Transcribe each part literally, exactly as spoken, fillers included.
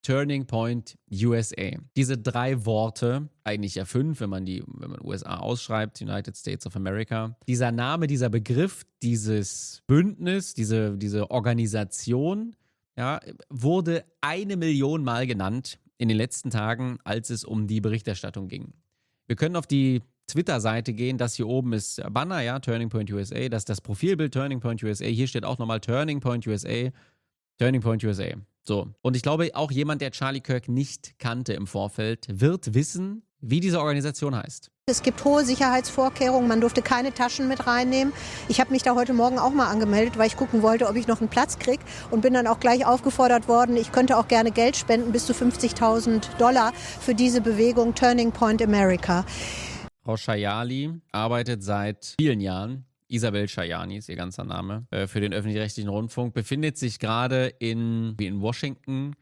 Turning Point U S A. Diese drei Worte, eigentlich ja fünf, wenn man die, wenn man U S A ausschreibt, United States of America. Dieser Name, dieser Begriff, dieses Bündnis, diese, diese Organisation, ja, wurde eine Million Mal genannt in den letzten Tagen, als es um die Berichterstattung ging. Wir können auf die Twitter-Seite gehen, das hier oben ist der Banner, ja, Turning Point U S A, das ist das Profilbild Turning Point U S A, hier steht auch nochmal Turning Point U S A, Turning Point U S A. So, und ich glaube, auch jemand, der Charlie Kirk nicht kannte im Vorfeld, wird wissen, wie diese Organisation heißt. Es gibt hohe Sicherheitsvorkehrungen, man durfte keine Taschen mit reinnehmen. Ich habe mich da heute Morgen auch mal angemeldet, weil ich gucken wollte, ob ich noch einen Platz kriege und bin dann auch gleich aufgefordert worden, ich könnte auch gerne Geld spenden, bis zu fünfzigtausend Dollar für diese Bewegung Turning Point America. Frau Schajali arbeitet seit vielen Jahren, Isabel Schajani ist ihr ganzer Name, für den öffentlich-rechtlichen Rundfunk, befindet sich gerade in, wie in Washington,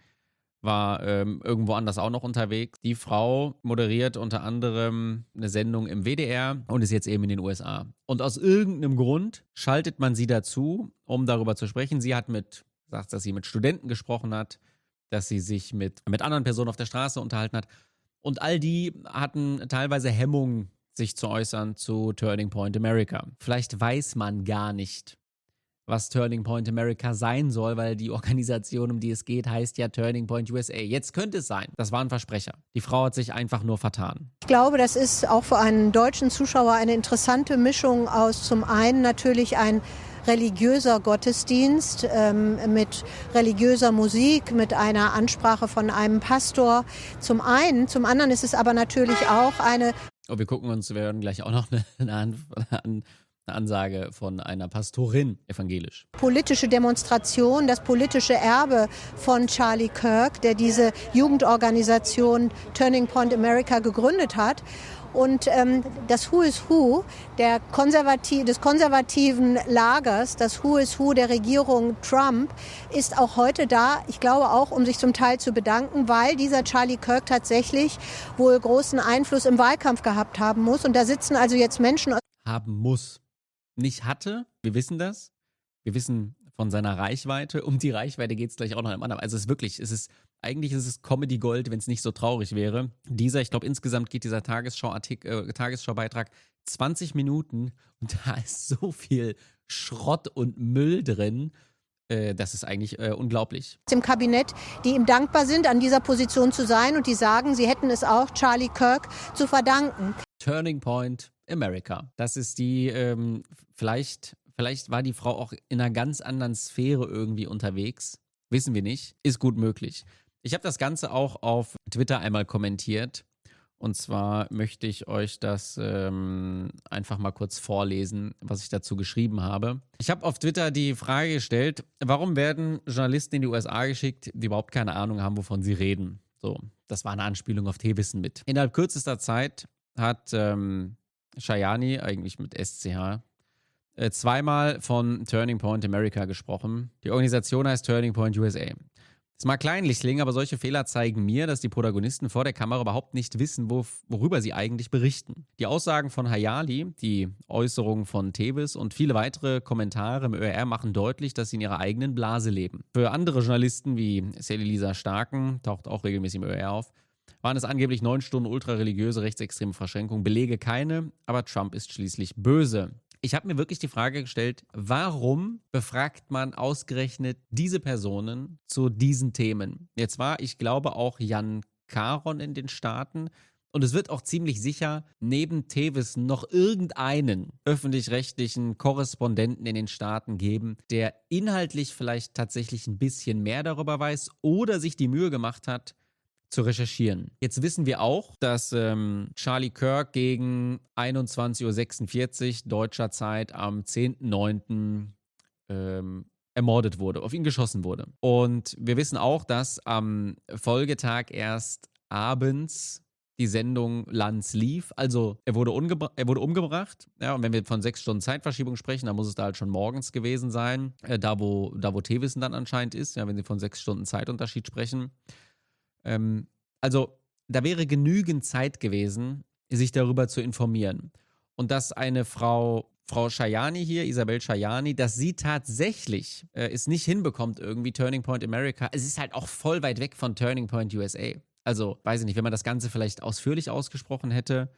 war ähm, irgendwo anders auch noch unterwegs. Die Frau moderiert unter anderem eine Sendung im W D R und ist jetzt eben in den U S A. Und aus irgendeinem Grund schaltet man sie dazu, um darüber zu sprechen. Sie hat mit, sagt, dass sie mit Studenten gesprochen hat, dass sie sich mit, mit anderen Personen auf der Straße unterhalten hat. Und all die hatten teilweise Hemmungen, sich zu äußern zu Turning Point America. Vielleicht weiß man gar nicht, was Turning Point America sein soll, weil die Organisation, um die es geht, heißt ja Turning Point U S A. Jetzt könnte es sein, das war ein Versprecher. Die Frau hat sich einfach nur vertan. Ich glaube, das ist auch für einen deutschen Zuschauer eine interessante Mischung aus zum einen natürlich ein religiöser Gottesdienst ähm, mit religiöser Musik, mit einer Ansprache von einem Pastor. Zum einen, zum anderen ist es aber natürlich auch eine... Oh, wir gucken uns, wir werden gleich auch noch eine, eine, eine Ansage von einer Pastorin, evangelisch. Politische Demonstration, das politische Erbe von Charlie Kirk, der diese Jugendorganisation Turning Point America gegründet hat. Und ähm, das Who is Who der Konservativ- des konservativen Lagers, das Who is Who der Regierung Trump, ist auch heute da, ich glaube auch, um sich zum Teil zu bedanken, weil dieser Charlie Kirk tatsächlich wohl großen Einfluss im Wahlkampf gehabt haben muss. Und da sitzen also jetzt Menschen... Haben muss. Nicht hatte, wir wissen das. Wir wissen von seiner Reichweite. Um die Reichweite geht es gleich auch noch im anderen. Also es ist wirklich, es ist, eigentlich ist es Comedy Gold, wenn es nicht so traurig wäre. Dieser, ich glaube, insgesamt geht dieser Tagesschau-Artikel, äh, Tagesschaubeitrag zwanzig Minuten und da ist so viel Schrott und Müll drin. Äh, das ist eigentlich äh, unglaublich. Im Kabinett, die ihm dankbar sind, an dieser Position zu sein und die sagen, sie hätten es auch Charlie Kirk zu verdanken. Turning Point America. Das ist die, ähm, vielleicht, vielleicht war die Frau auch in einer ganz anderen Sphäre irgendwie unterwegs. Wissen wir nicht. Ist gut möglich. Ich habe das Ganze auch auf Twitter einmal kommentiert. Und zwar möchte ich euch das ähm, einfach mal kurz vorlesen, was ich dazu geschrieben habe. Ich habe auf Twitter die Frage gestellt, warum werden Journalisten in die U S A geschickt, die überhaupt keine Ahnung haben, wovon sie reden? So, das war eine Anspielung auf Teewissen mit. Innerhalb kürzester Zeit hat ähm, Schajani, eigentlich mit S C H, äh, zweimal von Turning Point America gesprochen. Die Organisation heißt Turning Point U S A. Es mag kleinlich klingen, aber solche Fehler zeigen mir, dass die Protagonisten vor der Kamera überhaupt nicht wissen, wo, worüber sie eigentlich berichten. Die Aussagen von Hayali, die Äußerungen von Tevis und viele weitere Kommentare im Ö R machen deutlich, dass sie in ihrer eigenen Blase leben. Für andere Journalisten wie Sally Lisa Starken, taucht auch regelmäßig im Ö R auf, waren es angeblich neun Stunden ultrareligiöse rechtsextreme Verschränkung. Belege keine, aber Trump ist schließlich böse. Ich habe mir wirklich die Frage gestellt, warum befragt man ausgerechnet diese Personen zu diesen Themen? Jetzt war, ich glaube, auch Jan Caron in den Staaten und es wird auch ziemlich sicher neben Tevis noch irgendeinen öffentlich-rechtlichen Korrespondenten in den Staaten geben, der inhaltlich vielleicht tatsächlich ein bisschen mehr darüber weiß oder sich die Mühe gemacht hat, zu recherchieren. Jetzt wissen wir auch, dass ähm, Charlie Kirk gegen einundzwanzig Uhr sechsundvierzig deutscher Zeit am zehnten neunten Ähm, ermordet wurde, auf ihn geschossen wurde. Und wir wissen auch, dass am Folgetag erst abends die Sendung Lanz lief. Also er wurde, ungebra- er wurde umgebracht. Ja, und wenn wir von sechs Stunden Zeitverschiebung sprechen, dann muss es da halt schon morgens gewesen sein. Äh, da, wo, da, wo Tewissen dann anscheinend ist, ja, wenn sie von sechs Stunden Zeitunterschied sprechen. Ähm, also, da wäre genügend Zeit gewesen, sich darüber zu informieren. Und dass eine Frau Frau Schajani hier, Isabel Schajani, dass sie tatsächlich äh, es nicht hinbekommt, irgendwie Turning Point America. Es ist halt auch voll weit weg von Turning Point U S A. Also, weiß ich nicht, wenn man das Ganze vielleicht ausführlich ausgesprochen hätte,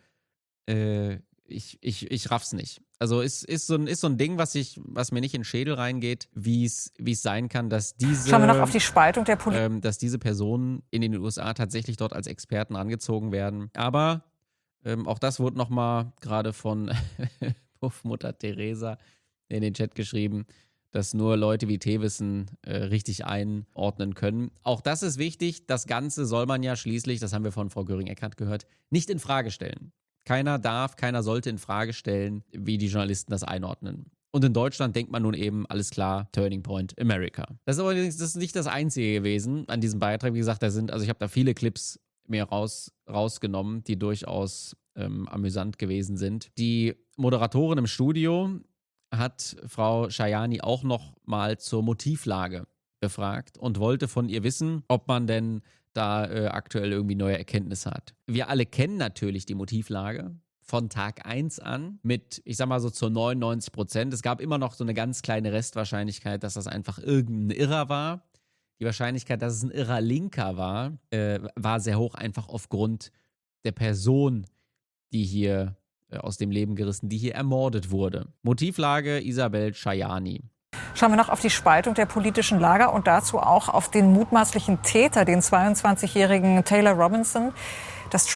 äh, ich, ich, ich raff's nicht. Also, ist, ist, so ein, ist so ein Ding, was, ich, was mir nicht in den Schädel reingeht, wie es sein kann, dass diese, Schauen wir noch auf die Spaltung der Politik. ähm, dass diese Personen in den U S A tatsächlich dort als Experten angezogen werden. Aber ähm, auch das wurde nochmal gerade von Puffmutter Theresa in den Chat geschrieben, dass nur Leute wie Thewissen äh, richtig einordnen können. Auch das ist wichtig. Das Ganze soll man ja schließlich, das haben wir von Frau Göring-Eckardt gehört, nicht in Frage stellen. Keiner darf, keiner sollte in Frage stellen, wie die Journalisten das einordnen. Und in Deutschland denkt man nun eben, alles klar, Turning Point America. Das ist aber das ist nicht das Einzige gewesen an diesem Beitrag. Wie gesagt, da sind, also ich habe da viele Clips mir raus, rausgenommen, die durchaus ähm, amüsant gewesen sind. Die Moderatorin im Studio hat Frau Schajani auch noch mal zur Motivlage befragt und wollte von ihr wissen, ob man denn da äh, aktuell irgendwie neue Erkenntnisse hat. Wir alle kennen natürlich die Motivlage von Tag eins an mit, ich sag mal so zu neunundneunzig Prozent. Es gab immer noch so eine ganz kleine Restwahrscheinlichkeit, dass das einfach irgendein Irrer war. Die Wahrscheinlichkeit, dass es ein irrer Linker war, äh, war sehr hoch, einfach aufgrund der Person, die hier äh, aus dem Leben gerissen, die hier ermordet wurde. Motivlage Isabel Schajani. Schauen wir noch auf die Spaltung der politischen Lager und dazu auch auf den mutmaßlichen Täter, den zweiundzwanzigjährigen Taylor Robinson. Das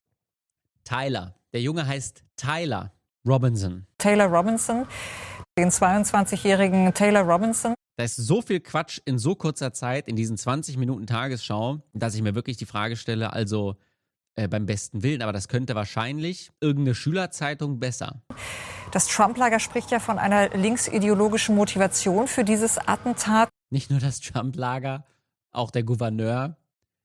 Tyler. Der Junge heißt Tyler Robinson. Taylor Robinson, den zweiundzwanzigjährigen Taylor Robinson. Da ist so viel Quatsch in so kurzer Zeit, in diesen zwanzig Minuten Tagesschau, dass ich mir wirklich die Frage stelle, also äh, beim besten Willen, aber das könnte wahrscheinlich irgendeine Schülerzeitung besser. Das Trump-Lager spricht ja von einer linksideologischen Motivation für dieses Attentat. Nicht nur das Trump-Lager, auch der Gouverneur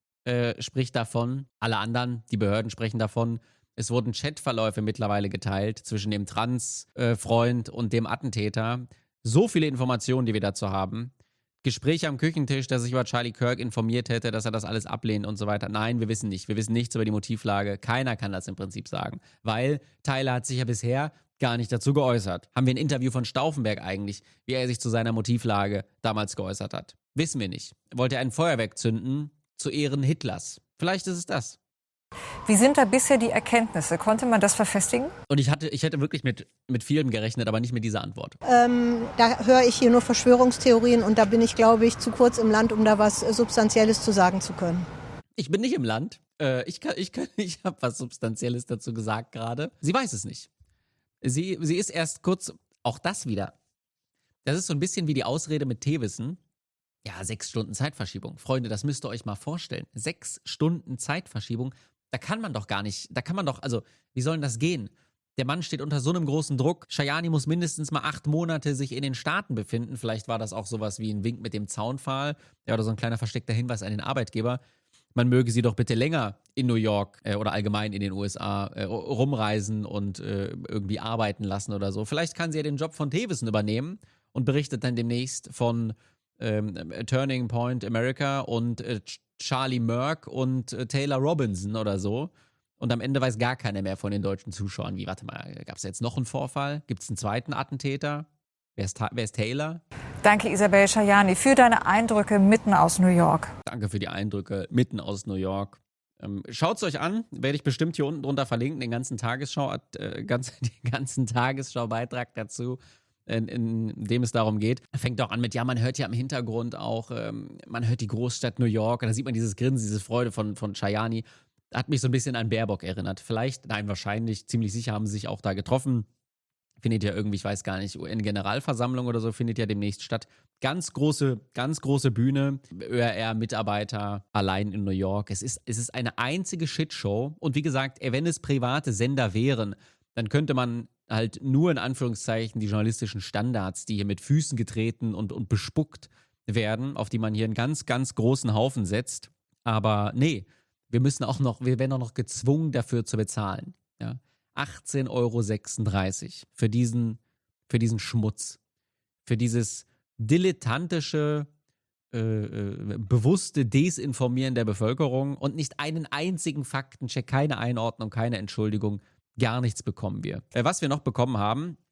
äh, spricht davon, alle anderen, die Behörden sprechen davon. Es wurden Chatverläufe mittlerweile geteilt zwischen dem Trans-Freund äh, und dem Attentäter. So viele Informationen, die wir dazu haben. Gespräche am Küchentisch, dass sich über Charlie Kirk informiert hätte, dass er das alles ablehnt und so weiter. Nein, wir wissen nicht. Wir wissen nichts über die Motivlage. Keiner kann das im Prinzip sagen. Weil Tyler hat sich ja bisher gar nicht dazu geäußert. Haben wir ein Interview von Stauffenberg eigentlich, wie er sich zu seiner Motivlage damals geäußert hat? Wissen wir nicht. Wollte er ein Feuerwerk zünden zu Ehren Hitlers? Vielleicht ist es das. Wie sind da bisher die Erkenntnisse? Konnte man das verfestigen? Und ich hatte, ich hätte wirklich mit, mit vielem gerechnet, aber nicht mit dieser Antwort. Ähm, da höre ich hier nur Verschwörungstheorien und da bin ich, glaube ich, zu kurz im Land, um da was Substanzielles zu sagen zu können. Ich bin nicht im Land. Äh, ich kann, ich kann, ich habe was Substanzielles dazu gesagt gerade. Sie weiß es nicht. Sie, sie ist erst kurz, auch das wieder. Das ist so ein bisschen wie die Ausrede mit Thewissen. Ja, sechs Stunden Zeitverschiebung. Freunde, das müsst ihr euch mal vorstellen. Sechs Stunden Zeitverschiebung. Da kann man doch gar nicht, da kann man doch, also, wie soll denn das gehen? Der Mann steht unter so einem großen Druck. Schajani muss mindestens mal acht Monate sich in den Staaten befinden. Vielleicht war das auch sowas wie ein Wink mit dem Zaunpfahl. Ja, oder so ein kleiner versteckter Hinweis an den Arbeitgeber. Man möge sie doch bitte länger in New York äh, oder allgemein in den U S A äh, rumreisen und äh, irgendwie arbeiten lassen oder so. Vielleicht kann sie ja den Job von Thewissen übernehmen und berichtet dann demnächst von ähm, Turning Point America und äh, Charlie Merck und äh, Taylor Robinson oder so. Und am Ende weiß gar keiner mehr von den deutschen Zuschauern, wie, warte mal, gab es jetzt noch einen Vorfall? Gibt es einen zweiten Attentäter? Wer ist, wer ist Taylor? Danke, Isabel Schajani, für deine Eindrücke mitten aus New York. Danke für die Eindrücke mitten aus New York. Ähm, Schaut es euch an, werde ich bestimmt hier unten drunter verlinken, den ganzen Tagesschau, äh, ganz, den ganzen Tagesschau-Beitrag dazu, in, in dem es darum geht. Fängt auch an mit, ja, man hört ja im Hintergrund auch, ähm, man hört die Großstadt New York, und da sieht man dieses Grinsen, diese Freude von, von Schajani. Hat mich so ein bisschen an Baerbock erinnert. Vielleicht, nein, wahrscheinlich, ziemlich sicher haben sie sich auch da getroffen. Findet ja irgendwie, ich weiß gar nicht, U N-Generalversammlung oder so, findet ja demnächst statt. Ganz große, ganz große Bühne, Ö R R-Mitarbeiter allein in New York. Es ist, es ist eine einzige Shitshow. Und wie gesagt, wenn es private Sender wären, dann könnte man halt nur in Anführungszeichen die journalistischen Standards, die hier mit Füßen getreten und, und bespuckt werden, auf die man hier einen ganz, ganz großen Haufen setzt. Aber nee, wir müssen auch noch, wir werden auch noch gezwungen, dafür zu bezahlen. Ja. achtzehn Euro sechsunddreißig für diesen, für diesen Schmutz. Für dieses dilettantische, äh, äh, bewusste Desinformieren der Bevölkerung und nicht einen einzigen Faktencheck, keine Einordnung, keine Entschuldigung, gar nichts bekommen wir. Äh, was wir noch bekommen haben,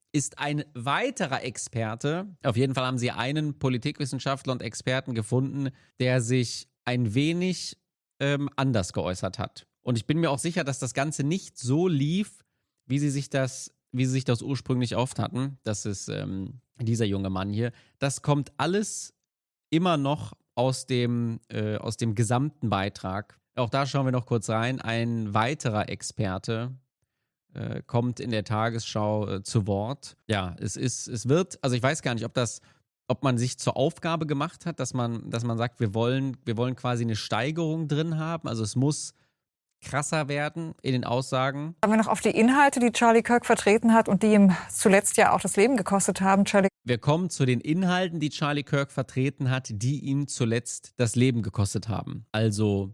ist ein weiterer Experte, auf jeden Fall haben sie einen Politikwissenschaftler und Experten gefunden, der sich ein wenig ähm, anders geäußert hat. Und ich bin mir auch sicher, dass das Ganze nicht so lief, wie sie sich das, wie sie sich das ursprünglich oft hatten. Das ist ähm, dieser junge Mann hier. Das kommt alles immer noch aus dem, äh, aus dem gesamten Beitrag. Auch da schauen wir noch kurz rein. Ein weiterer Experte äh, kommt in der Tagesschau äh, zu Wort. Ja, es ist, es wird, also ich weiß gar nicht, ob das, ob man sich zur Aufgabe gemacht hat, dass man, dass man sagt, wir wollen, wir wollen quasi eine Steigerung drin haben. Also es muss krasser werden in den Aussagen. Schauen wir noch auf die Inhalte, die Charlie Kirk vertreten hat und die ihm zuletzt ja auch das Leben gekostet haben. Charlie Wir kommen zu den Inhalten, die Charlie Kirk vertreten hat, die ihm zuletzt das Leben gekostet haben. Also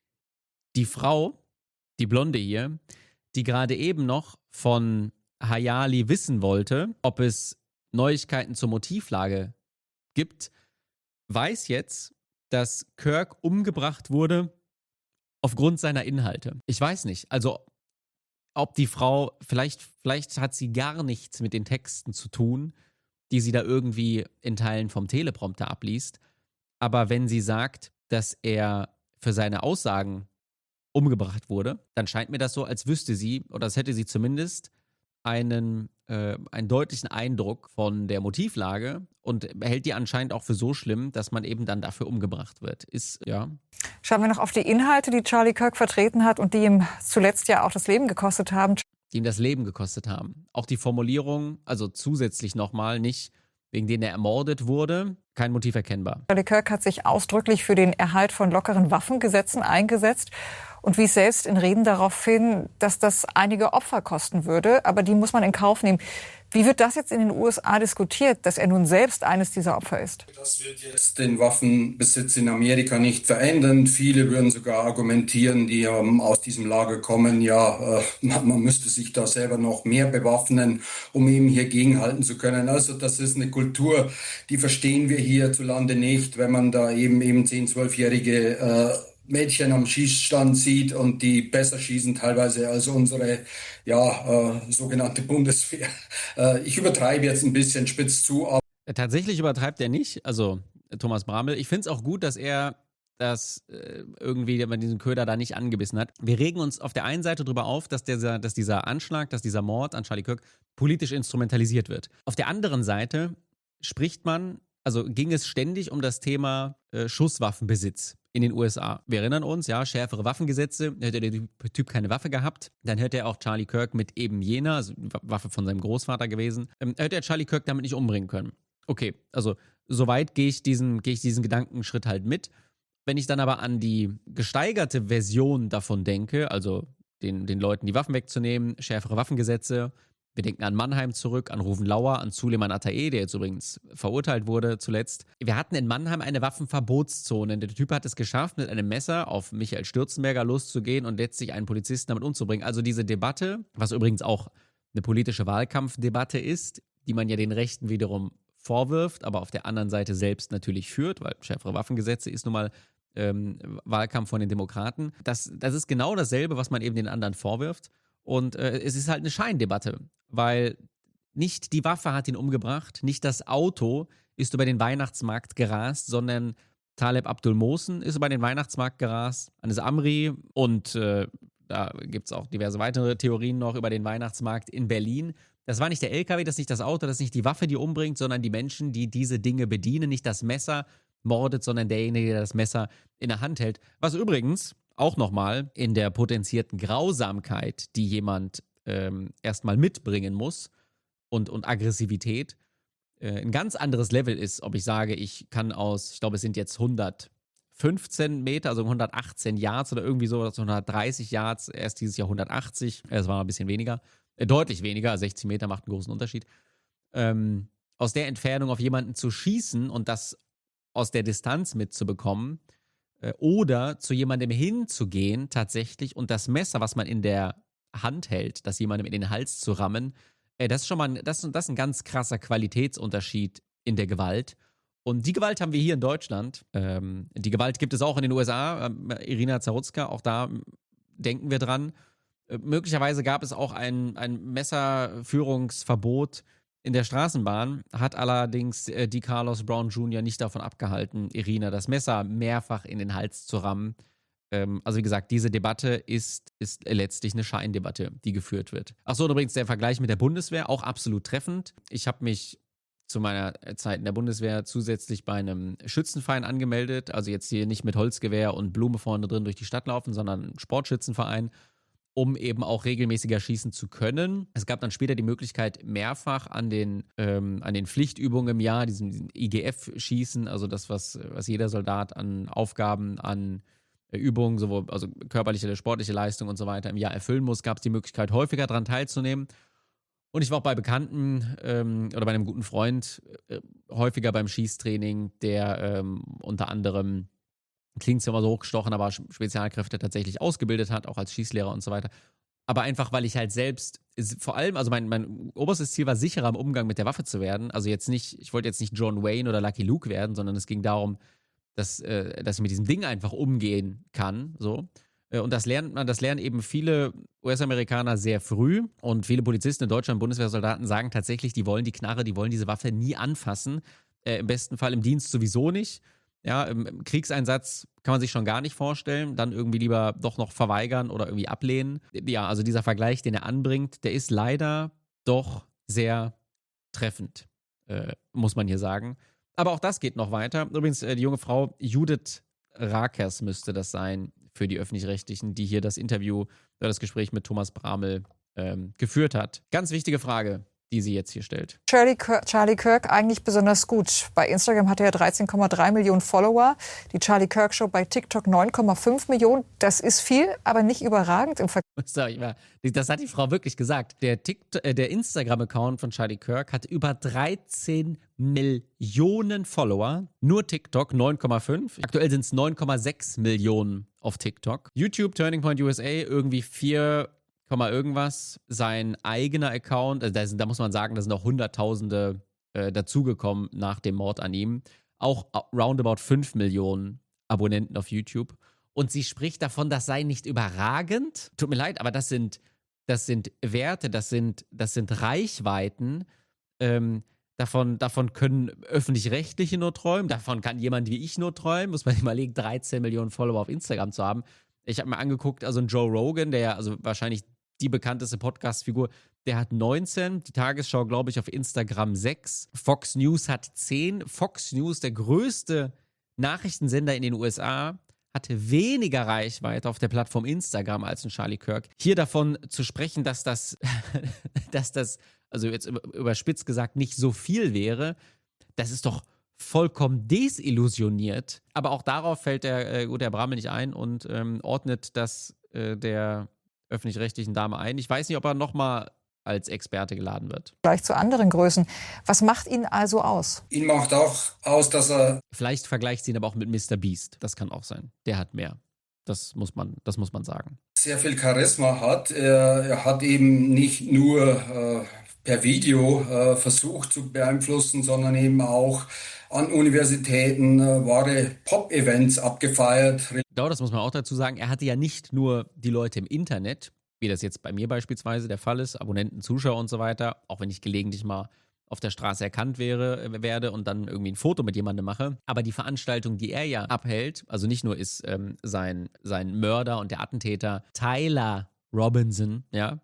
die Frau, die Blonde hier, die gerade eben noch von Hayali wissen wollte, ob es Neuigkeiten zur Motivlage gibt, weiß jetzt, dass Kirk umgebracht wurde aufgrund seiner Inhalte. Ich weiß nicht, also ob die Frau, vielleicht, vielleicht hat sie gar nichts mit den Texten zu tun, die sie da irgendwie in Teilen vom Teleprompter abliest. Aber wenn sie sagt, dass er für seine Aussagen umgebracht wurde, dann scheint mir das so, als wüsste sie, oder als hätte sie zumindest einen, äh, einen deutlichen Eindruck von der Motivlage und hält die anscheinend auch für so schlimm, dass man eben dann dafür umgebracht wird. Ist, ja. Schauen wir noch auf die Inhalte, die Charlie Kirk vertreten hat und die ihm zuletzt ja auch das Leben gekostet haben. Die ihm das Leben gekostet haben. Auch die Formulierung, also zusätzlich nochmal, nicht wegen denen er ermordet wurde, kein Motiv erkennbar. Charlie Kirk hat sich ausdrücklich für den Erhalt von lockeren Waffengesetzen eingesetzt und wies selbst in Reden darauf hin, dass das einige Opfer kosten würde, aber die muss man in Kauf nehmen. Wie wird das jetzt in den U S A diskutiert, dass er nun selbst eines dieser Opfer ist? Das wird jetzt den Waffenbesitz in Amerika nicht verändern. Viele würden sogar argumentieren, die ähm, aus diesem Lager kommen, ja, äh, man, man müsste sich da selber noch mehr bewaffnen, um eben hier gegenhalten zu können. Also das ist eine Kultur, die verstehen wir hierzulande nicht, wenn man da eben eben zehn-, zwölfjährige äh, Mädchen am Schießstand sieht und die besser schießen teilweise als unsere ja äh, sogenannte Bundeswehr. Äh, ich übertreibe jetzt ein bisschen spitz zu, aber tatsächlich übertreibt er nicht, also Thomas Bramel. Ich finde es auch gut, dass er das äh, irgendwie bei diesem Köder da nicht angebissen hat. Wir regen uns auf der einen Seite darüber auf, dass, der, dass dieser Anschlag, dass dieser Mord an Charlie Kirk politisch instrumentalisiert wird. Auf der anderen Seite spricht man, also ging es ständig um das Thema äh, Schusswaffenbesitz in den U S A. Wir erinnern uns, ja, schärfere Waffengesetze, hätte der Typ keine Waffe gehabt, dann hätte er auch Charlie Kirk mit eben jener, also Waffe von seinem Großvater gewesen, ähm, hätte er Charlie Kirk damit nicht umbringen können. Okay, also soweit gehe ich diesen, gehe ich diesen Gedankenschritt halt mit. Wenn ich dann aber an die gesteigerte Version davon denke, also den, den Leuten die Waffen wegzunehmen, schärfere Waffengesetze, wir denken an Mannheim zurück, an Ruven-Lauer, an Suleiman Atae, der jetzt übrigens verurteilt wurde zuletzt. Wir hatten in Mannheim eine Waffenverbotszone. Der Typ hat es geschafft, mit einem Messer auf Michael Stürzenberger loszugehen und letztlich einen Polizisten damit umzubringen. Also diese Debatte, was übrigens auch eine politische Wahlkampfdebatte ist, die man ja den Rechten wiederum vorwirft, aber auf der anderen Seite selbst natürlich führt, weil schärfere Waffengesetze ist nun mal ähm, Wahlkampf von den Demokraten. Das, das ist genau dasselbe, was man eben den anderen vorwirft. Und äh, es ist halt eine Scheindebatte, weil nicht die Waffe hat ihn umgebracht, nicht das Auto ist über den Weihnachtsmarkt gerast, sondern Taleb Abdul Mohsen ist über den Weihnachtsmarkt gerast, Anis Amri und äh, da gibt es auch diverse weitere Theorien noch über den Weihnachtsmarkt in Berlin. Das war nicht der L K W, das ist nicht das Auto, das ist nicht die Waffe, die umbringt, sondern die Menschen, die diese Dinge bedienen, nicht das Messer mordet, sondern derjenige, der das Messer in der Hand hält. Was übrigens auch nochmal in der potenzierten Grausamkeit, die jemand ähm, erstmal mitbringen muss und, und Aggressivität, äh, ein ganz anderes Level ist, ob ich sage, ich kann aus, ich glaube, es sind jetzt hundertfünfzehn Meter, also hundertachtzehn Yards oder irgendwie so, hundertdreißig Yards, erst dieses Jahr hundertachtzig, es war ein bisschen weniger, äh, deutlich weniger, sechzig Meter macht einen großen Unterschied, ähm, aus der Entfernung auf jemanden zu schießen und das aus der Distanz mitzubekommen, oder zu jemandem hinzugehen tatsächlich und das Messer, was man in der Hand hält, das jemandem in den Hals zu rammen, das ist schon mal das, das ist ein ganz krasser Qualitätsunterschied in der Gewalt. Und die Gewalt haben wir hier in Deutschland. Ähm, die Gewalt gibt es auch in den U S A. Ähm, Irina Zarutska, auch da denken wir dran. Äh, möglicherweise gab es auch ein, ein Messerführungsverbot in der Straßenbahn hat allerdings äh, die Carlos Brown Junior nicht davon abgehalten, Irina das Messer mehrfach in den Hals zu rammen. Ähm, also wie gesagt, diese Debatte ist, ist letztlich eine Scheindebatte, die geführt wird. Achso, und übrigens der Vergleich mit der Bundeswehr, auch absolut treffend. Ich habe mich zu meiner Zeit in der Bundeswehr zusätzlich bei einem Schützenverein angemeldet. Also jetzt hier nicht mit Holzgewehr und Blume vorne drin durch die Stadt laufen, sondern ein Sportschützenverein, um eben auch regelmäßiger schießen zu können. Es gab dann später die Möglichkeit, mehrfach an den, ähm, an den Pflichtübungen im Jahr, diesem, diesem I G F-Schießen, also das, was, was jeder Soldat an Aufgaben, an äh, Übungen, sowohl also körperliche, sportliche Leistung und so weiter im Jahr erfüllen muss, gab es die Möglichkeit, häufiger daran teilzunehmen. Und ich war auch bei Bekannten ähm, oder bei einem guten Freund äh, häufiger beim Schießtraining, der ähm, unter anderem, klingt zwar immer so hochgestochen, aber Spezialkräfte tatsächlich ausgebildet hat, auch als Schießlehrer und so weiter. Aber einfach, weil ich halt selbst, vor allem, also mein, mein oberstes Ziel war, sicherer im Umgang mit der Waffe zu werden. Also jetzt nicht, ich wollte jetzt nicht John Wayne oder Lucky Luke werden, sondern es ging darum, dass, äh, dass ich mit diesem Ding einfach umgehen kann, so. Und das lernt man, das lernen eben viele U S-Amerikaner sehr früh und viele Polizisten in Deutschland, Bundeswehrsoldaten sagen tatsächlich, die wollen die Knarre, die wollen diese Waffe nie anfassen. Äh, im besten Fall im Dienst sowieso nicht. Ja, im, im Kriegseinsatz kann man sich schon gar nicht vorstellen. Dann irgendwie lieber doch noch verweigern oder irgendwie ablehnen. Ja, also dieser Vergleich, den er anbringt, der ist leider doch sehr treffend, äh, muss man hier sagen. Aber auch das geht noch weiter. Übrigens, äh, die junge Frau Judith Rakers müsste das sein, für die Öffentlich-Rechtlichen, die hier das Interview oder das Gespräch mit Thomas Bramel ähm, geführt hat. Ganz wichtige Frage, die sie jetzt hier stellt. Charlie Kirk, Charlie Kirk eigentlich besonders gut. Bei Instagram hat er dreizehn Komma drei Millionen Follower. Die Charlie Kirk Show bei TikTok neun Komma fünf Millionen. Das ist viel, aber nicht überragend im Vergleich. Das hat die Frau wirklich gesagt. Der, äh, der Instagram-Account von Charlie Kirk hat über dreizehn Millionen Follower. Nur TikTok neun Komma fünf. Aktuell sind es neun Komma sechs Millionen auf TikTok. YouTube, Turning Point U S A, irgendwie vier, irgendwas. Sein eigener Account, also da, sind, da muss man sagen, da sind auch Hunderttausende äh, dazugekommen nach dem Mord an ihm. Auch roundabout fünf Millionen Abonnenten auf YouTube. Und sie spricht davon, das sei nicht überragend. Tut mir leid, aber das sind, das sind Werte, das sind, das sind Reichweiten. Ähm, davon, davon können Öffentlich-Rechtliche nur träumen. Davon kann jemand wie ich nur träumen. Muss man sich mal überlegen, dreizehn Millionen Follower auf Instagram zu haben. Ich habe mir angeguckt, also ein Joe Rogan, der ja also wahrscheinlich die bekannteste Podcast-Figur, der hat neunzehn, die Tagesschau, glaube ich, auf Instagram sechs, Fox News hat zehn. Fox News, der größte Nachrichtensender in den U S A, hatte weniger Reichweite auf der Plattform Instagram als ein Charlie Kirk. Hier davon zu sprechen, dass das, dass das, also jetzt überspitzt gesagt, nicht so viel wäre, das ist doch vollkommen desillusioniert. Aber auch darauf fällt der, äh, gut, der Bramel nicht ein und ähm, ordnet das äh, der öffentlich-rechtlichen Dame ein. Ich weiß nicht, ob er nochmal als Experte geladen wird. Gleich zu anderen Größen. Was macht ihn also aus? Ihn macht auch aus, dass er... Vielleicht vergleicht sie ihn aber auch mit Mister Beast. Das kann auch sein. Der hat mehr. Das muss man, das muss man sagen. Sehr viel Charisma hat. Er, er hat eben nicht nur äh, per Video äh, versucht zu beeinflussen, sondern eben auch an Universitäten äh, wahre Pop-Events abgefeiert. Genau, das muss man auch dazu sagen. Er hatte ja nicht nur die Leute im Internet, wie das jetzt bei mir beispielsweise der Fall ist, Abonnenten, Zuschauer und so weiter, auch wenn ich gelegentlich mal auf der Straße erkannt wäre, werde und dann irgendwie ein Foto mit jemandem mache. Aber die Veranstaltung, die er ja abhält, also nicht nur ist ähm, sein, sein Mörder und der Attentäter Tyler Robinson, ja,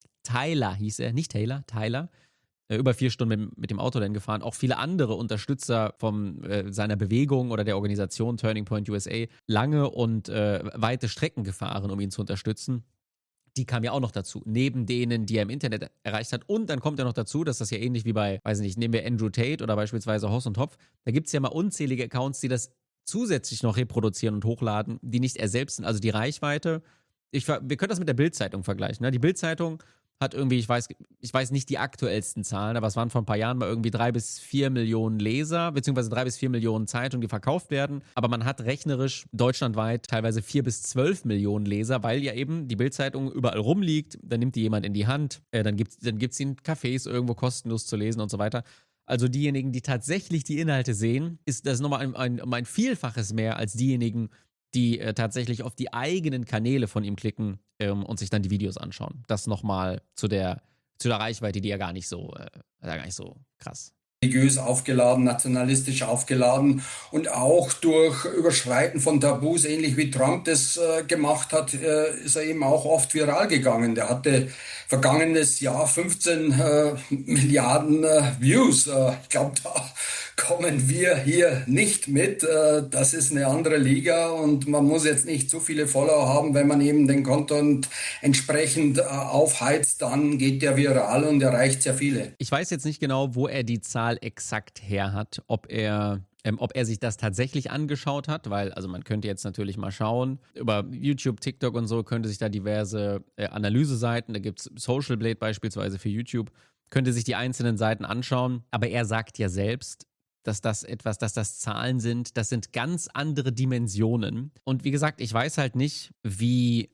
Tyler hieß er, nicht Taylor, Tyler, äh, über vier Stunden mit, mit dem Auto dann gefahren. Auch viele andere Unterstützer von äh, seiner Bewegung oder der Organisation Turning Point U S A lange und äh, weite Strecken gefahren, um ihn zu unterstützen. Die kam ja auch noch dazu, neben denen, die er im Internet erreicht hat. Und dann kommt ja noch dazu, dass das ja ähnlich wie bei, weiß nicht, nehmen wir Andrew Tate oder beispielsweise Hoss und Hopf, da gibt es ja mal unzählige Accounts, die das zusätzlich noch reproduzieren und hochladen, die nicht er selbst sind. Also die Reichweite, ich, wir können das mit der Bild-Zeitung vergleichen. Ne? Die Bild-Zeitung hat irgendwie, ich weiß, ich weiß nicht die aktuellsten Zahlen, aber es waren vor ein paar Jahren mal irgendwie drei bis vier Millionen Leser, beziehungsweise drei bis vier Millionen Zeitungen, die verkauft werden. Aber man hat rechnerisch deutschlandweit teilweise vier bis zwölf Millionen Leser, weil ja eben die Bild-Zeitung überall rumliegt. Dann nimmt die jemand in die Hand, äh, dann gibt es dann gibt's sie in Cafés irgendwo kostenlos zu lesen und so weiter. Also diejenigen, die tatsächlich die Inhalte sehen, ist das nochmal ein, ein, um ein Vielfaches mehr als diejenigen, die äh, tatsächlich auf die eigenen Kanäle von ihm klicken ähm, und sich dann die Videos anschauen. Das nochmal zu der zu der Reichweite, die ja gar nicht so, äh, gar nicht so krass. Religiös aufgeladen, nationalistisch aufgeladen und auch durch Überschreiten von Tabus, ähnlich wie Trump das äh, gemacht hat, äh, ist er eben auch oft viral gegangen. Der hatte vergangenes Jahr fünfzehn äh, Milliarden äh, Views. Äh, ich glaube, da kommen wir hier nicht mit. Äh, das ist eine andere Liga und man muss jetzt nicht so viele Follower haben, wenn man eben den Content entsprechend äh, aufheizt, dann geht der viral und erreicht sehr viele. Ich weiß jetzt nicht genau, wo er die Zahl exakt her hat, ob er, ähm, ob er sich das tatsächlich angeschaut hat, weil, also man könnte jetzt natürlich mal schauen, über YouTube, TikTok und so könnte sich da diverse äh, Analyseseiten, da gibt es Social Blade beispielsweise für YouTube, könnte sich die einzelnen Seiten anschauen, aber er sagt ja selbst, dass das etwas, dass das Zahlen sind, das sind ganz andere Dimensionen. Und wie gesagt, ich weiß halt nicht, wie,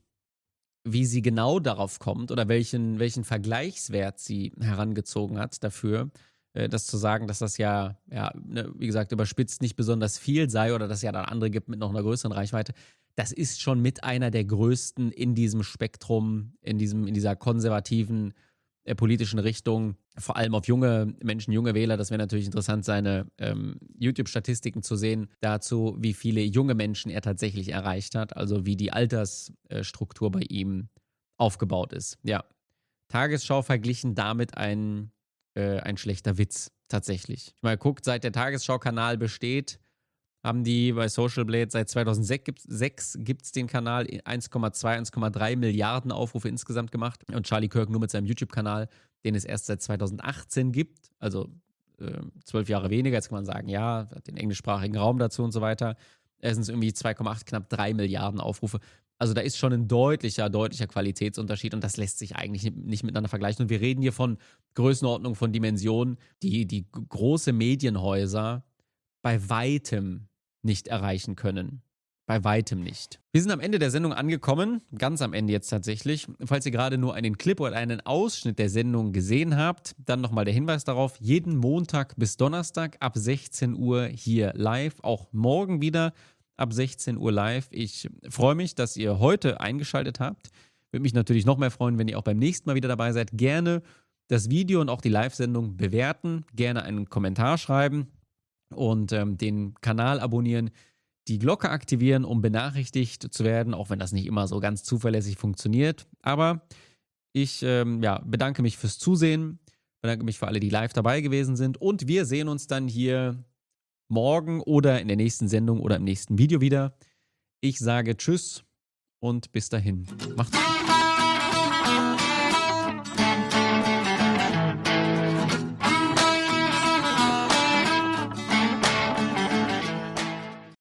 wie sie genau darauf kommt oder welchen, welchen Vergleichswert sie herangezogen hat dafür, das zu sagen, dass das ja, ja, ne, wie gesagt, überspitzt nicht besonders viel sei oder dass es ja dann andere gibt mit noch einer größeren Reichweite. Das ist schon mit einer der größten in diesem Spektrum, in diesem, in dieser konservativen äh, politischen Richtung, vor allem auf junge Menschen, junge Wähler. Das wäre natürlich interessant, seine ähm, YouTube-Statistiken zu sehen dazu, wie viele junge Menschen er tatsächlich erreicht hat, also wie die Altersstruktur bei ihm aufgebaut ist. Ja, Tagesschau verglichen damit ein ein schlechter Witz, tatsächlich. Mal guckt, seit der Tagesschau-Kanal besteht, haben die bei Social Blade seit zweitausendsechs gibt es den Kanal eins Komma zwei, eins Komma drei Milliarden Aufrufe insgesamt gemacht und Charlie Kirk nur mit seinem YouTube-Kanal, den es erst seit zweitausendachtzehn gibt, also äh, zwölf Jahre weniger, jetzt kann man sagen, ja, hat den englischsprachigen Raum dazu und so weiter, es sind irgendwie zwei Komma acht, knapp drei Milliarden Aufrufe. Also da ist schon ein deutlicher, deutlicher Qualitätsunterschied und das lässt sich eigentlich nicht miteinander vergleichen. Und wir reden hier von Größenordnung, von Dimensionen, die die große Medienhäuser bei weitem nicht erreichen können. Bei weitem nicht. Wir sind am Ende der Sendung angekommen, ganz am Ende jetzt tatsächlich. Falls ihr gerade nur einen Clip oder einen Ausschnitt der Sendung gesehen habt, dann nochmal der Hinweis darauf, jeden Montag bis Donnerstag ab sechzehn Uhr hier live, auch morgen wieder ab sechzehn Uhr live. Ich freue mich, dass ihr heute eingeschaltet habt. Würde mich natürlich noch mehr freuen, wenn ihr auch beim nächsten Mal wieder dabei seid. Gerne das Video und auch die Live-Sendung bewerten, gerne einen Kommentar schreiben und ähm, den Kanal abonnieren, die Glocke aktivieren, um benachrichtigt zu werden, auch wenn das nicht immer so ganz zuverlässig funktioniert. Aber ich ähm, ja, bedanke mich fürs Zusehen, bedanke mich für alle, die live dabei gewesen sind und wir sehen uns dann hier morgen oder in der nächsten Sendung oder im nächsten Video wieder. Ich sage Tschüss und bis dahin. Macht's gut.